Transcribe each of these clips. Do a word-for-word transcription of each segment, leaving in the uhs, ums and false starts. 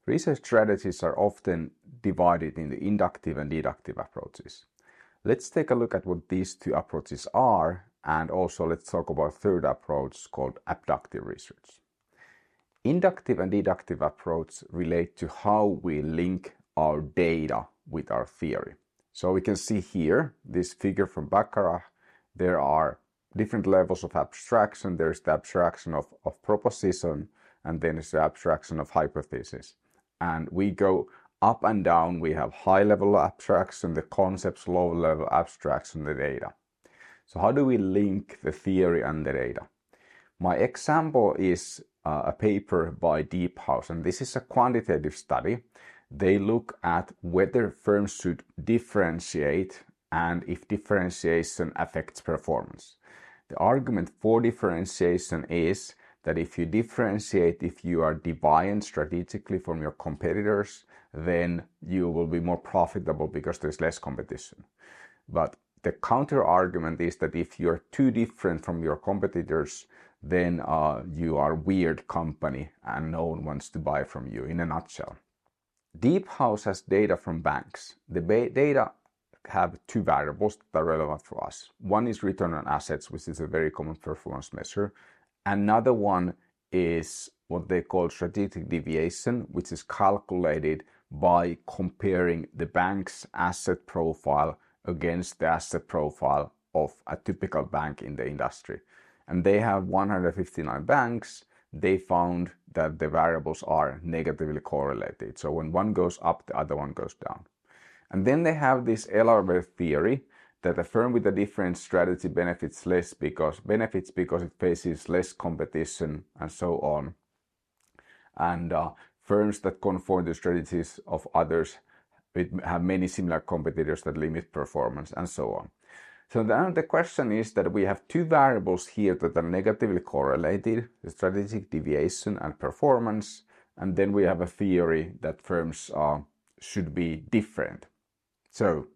Research strategies are often divided into inductive and deductive approaches. Let's take a look at what these two approaches are, and also let's talk about a third approach called abductive research. Inductive and deductive approach relate to how we link our data with our theory. So we can see here, this figure from Baccarat, there are different levels of abstraction. There's the abstraction of, of proposition, and then it's the abstraction of hypothesis. And we go up and down. We have high level abstraction, the concepts, low level abstraction, the data. So how do we link the theory and the data? My example is uh, a paper by Deephouse, and this is a quantitative study. They look at whether firms should differentiate and if differentiation affects performance. The argument for differentiation is that if you differentiate, if you are deviant strategically from your competitors, then you will be more profitable because there's less competition. But the counter argument is that if you're too different from your competitors, then uh, you are a weird company and no one wants to buy from you, in a nutshell. Deephouse has data from banks. The data have two variables that are relevant for us. One is return on assets, which is a very common performance measure. Another one is what they call strategic deviation, which is calculated by comparing the bank's asset profile against the asset profile of a typical bank in the industry. And they have one hundred fifty-nine banks. They found that the variables are negatively correlated. So when one goes up, the other one goes down. And then they have this Ellerbe theory that a firm with a different strategy benefits less because benefits because it faces less competition and so on. And uh, firms that conform to strategies of others have many similar competitors that limit performance and so on. So then the question is that we have two variables here that are negatively correlated, the strategic deviation and performance, and then we have a theory that firms uh, should be different. So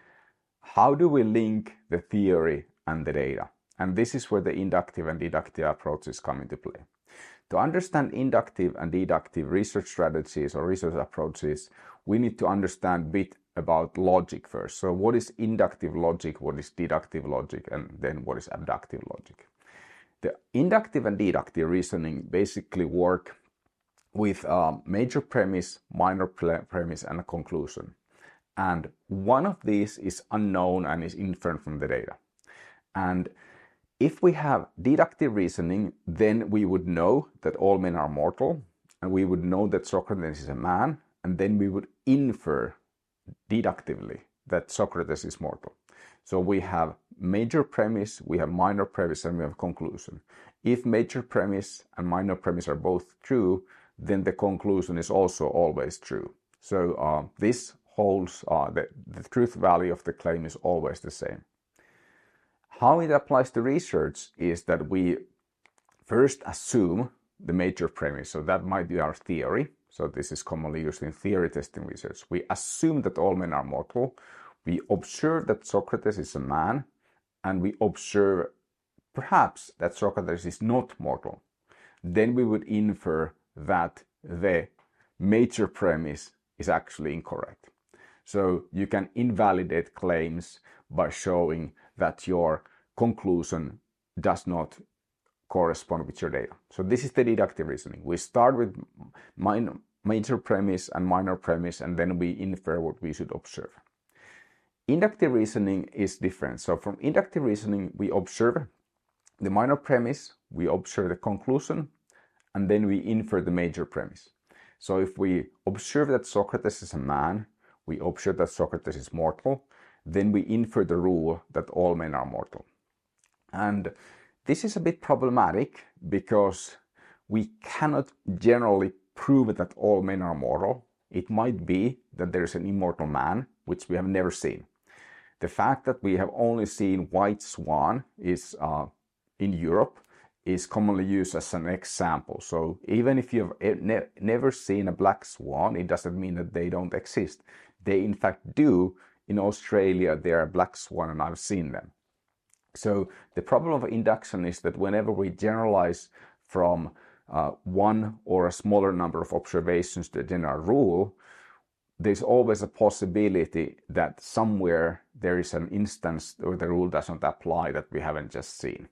how do we link the theory and the data? And this is where the inductive and deductive approaches come into play. To understand inductive and deductive research strategies or research approaches, we need to understand a bit about logic first. So what is inductive logic, what is deductive logic, and then what is abductive logic? The inductive and deductive reasoning basically work with a major premise, minor premise, and a conclusion. And one of these is unknown and is inferred from the data. And if we have deductive reasoning, then we would know that all men are mortal, and we would know that Socrates is a man, and then we would infer deductively that Socrates is mortal. So we have major premise, we have minor premise, and we have conclusion. If major premise and minor premise are both true, then the conclusion is also always true. So uh, this holds, uh, the, the truth value of the claim is always the same. How it applies to research is that we first assume the major premise. So that might be our theory. So this is commonly used in theory testing research. We assume that all men are mortal. We observe that Socrates is a man, and we observe perhaps that Socrates is not mortal. Then we would infer that the major premise is actually incorrect. So you can invalidate claims by showing that your conclusion does not correspond with your data. So this is the deductive reasoning. We start with minor, major premise and minor premise, and then we infer what we should observe. Inductive reasoning is different. So from inductive reasoning, we observe the minor premise, we observe the conclusion, and then we infer the major premise. So if we observe that Socrates is a man, we observe that Socrates is mortal, then we infer the rule that all men are mortal. And this is a bit problematic because we cannot generally prove that all men are mortal. It might be that there is an immortal man, which we have never seen. The fact that we have only seen white swan is uh, in Europe is commonly used as an example. So even if you've ne never seen a black swan, it doesn't mean that they don't exist. They in fact do. In Australia, there are black swan and I've seen them. So the problem of induction is that whenever we generalize from uh, one or a smaller number of observations to a general rule, there's always a possibility that somewhere there is an instance where the rule doesn't apply that we haven't just seen.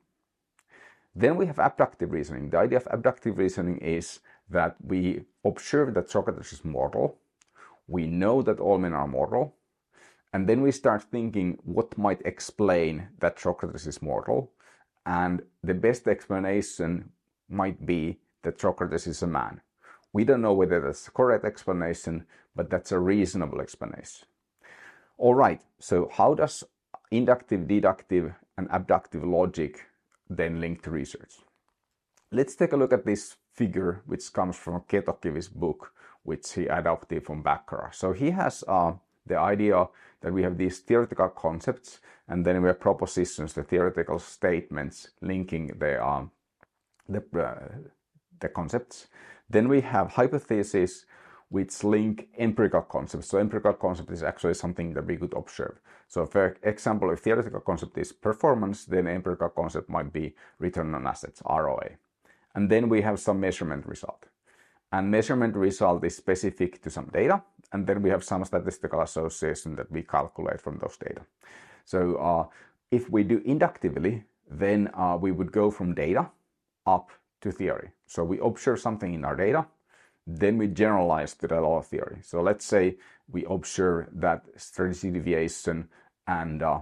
Then we have abductive reasoning. The idea of abductive reasoning is that we observe that Socrates is mortal, we know that all men are mortal, and then we start thinking what might explain that Socrates is mortal, and the best explanation might be that Socrates is a man. We don't know whether that's the correct explanation, but that's a reasonable explanation. All right, so how does inductive, deductive, and abductive logic then link to research? Let's take a look at this figure, which comes from Ketokivi's book, which he adopted from Baccarat. So he has uh, the idea that we have these theoretical concepts, and then we have propositions, the theoretical statements linking the um, the, uh, the concepts. Then we have hypotheses, which link empirical concepts. So empirical concept is actually something that we could observe. So for example, if theoretical concept is performance, then empirical concept might be return on assets, R O A. And then we have some measurement result. And measurement result is specific to some data. And then we have some statistical association that we calculate from those data. So uh, if we do inductively, then uh, we would go from data up to theory. So we observe something in our data, then we generalize to the law of theory. So let's say we observe that strategy deviation and uh,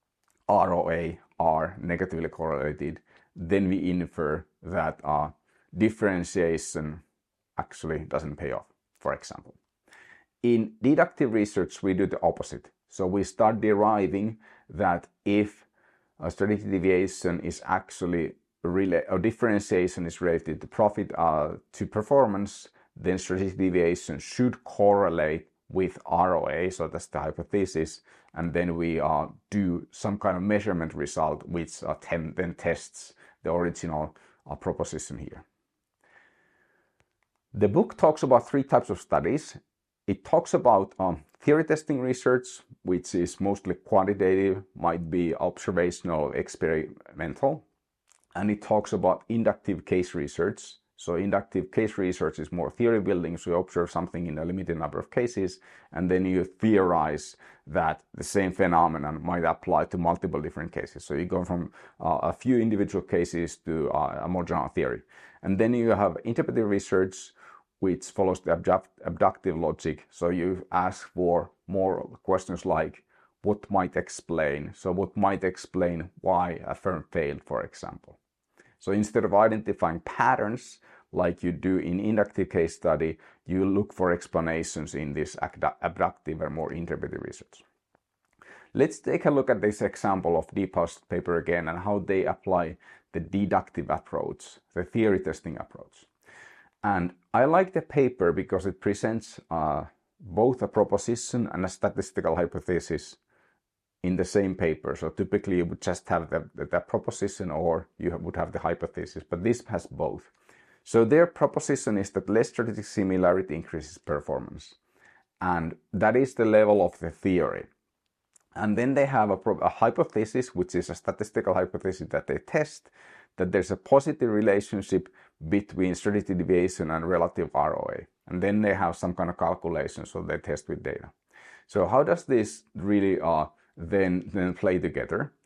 R O A are negatively correlated. Then we infer that uh, differentiation actually doesn't pay off, for example. In deductive research, we do the opposite. So we start deriving that if a strategic deviation is actually related, or differentiation is related to profit uh, to performance, then strategic deviation should correlate with R O A. So that's the hypothesis. And then we uh, do some kind of measurement result, which uh, then tests the original uh, proposition here. The book talks about three types of studies. It talks about um, theory testing research, which is mostly quantitative, might be observational, experimental. And it talks about inductive case research. So inductive case research is more theory building. So you observe something in a limited number of cases, and then you theorize that the same phenomenon might apply to multiple different cases. So you go from uh, a few individual cases to uh, a more general theory. And then you have interpretive research, which follows the abduct abductive logic. So you ask for more questions like, what might explain? So what might explain why a firm failed, for example. So instead of identifying patterns like you do in inductive case study, you look for explanations in this abductive or more interpretive research. Let's take a look at this example of Deephouse paper again and how they apply the deductive approach, the theory testing approach. And I like the paper because it presents uh, both a proposition and a statistical hypothesis in the same paper. So typically you would just have the, the, the proposition or you would have the hypothesis, but this has both. So their proposition is that less strategic similarity increases performance. And that is the level of the theory. And then they have a, a hypothesis, which is a statistical hypothesis that they test, that there's a positive relationship between strategic deviation and relative R O A. And then they have some kind of calculation, so they test with data. So how does this really uh, then, then play together?